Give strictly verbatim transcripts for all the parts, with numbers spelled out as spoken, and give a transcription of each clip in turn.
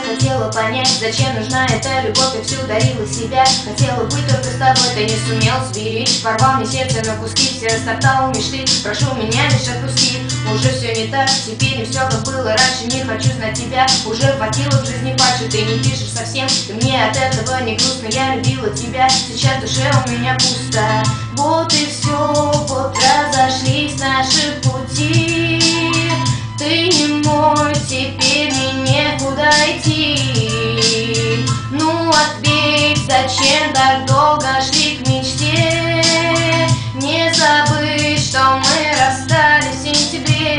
хотела понять, зачем нужна эта любовь, я всю дарила себя. Хотела быть только с тобой, ты не сумел сберечь. Порвал мне сердце на куски, все растоптал мечты. Прошу меня лишь отпусти, уже все не так. Теперь не все как было раньше, не хочу знать тебя. Уже хватило в жизни паче, ты не пишешь совсем. И мне от этого не грустно, я любила тебя. Сейчас в душе у меня пусто. Вот и все, вот разошлись наши пути. Ты не мой, теперь мне некуда идти. Ну ответь, зачем так долго шли к мечте? Не забыть, что мы расстались в сентябре.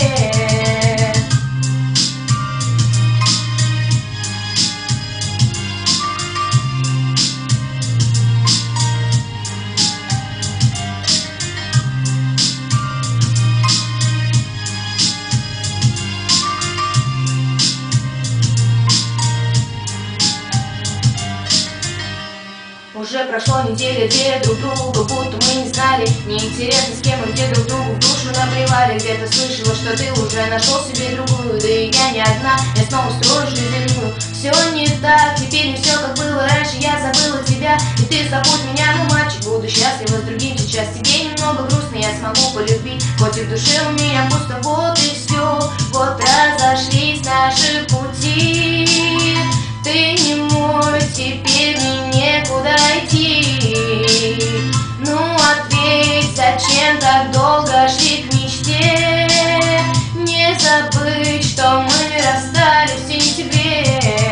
Уже прошло неделя, две друг друга будто мы не знали. Неинтересно, с кем и где друг другу в душу наплевали. Где-то слышала, что ты уже нашел себе другую. Да и я не одна, я снова строю жизнь иную. Все не так, теперь не все как было раньше. Я забыла тебя, и ты забудь меня, ну мальчик. Буду счастлива с другим, сейчас тебе немного грустно. Я смогу полюбить, хоть и в душе у меня пусто. Вот и все, вот разошлись наши пути. Ты не мой, теперь мне некуда идти. Ну ответь, зачем так долго шли к мечте? Не забыть, что мы расстались в сентябре.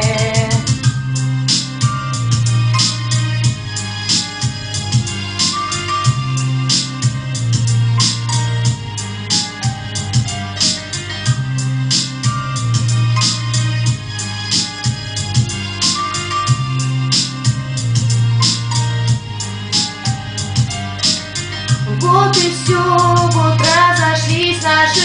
Вот и все, вот разошлись наши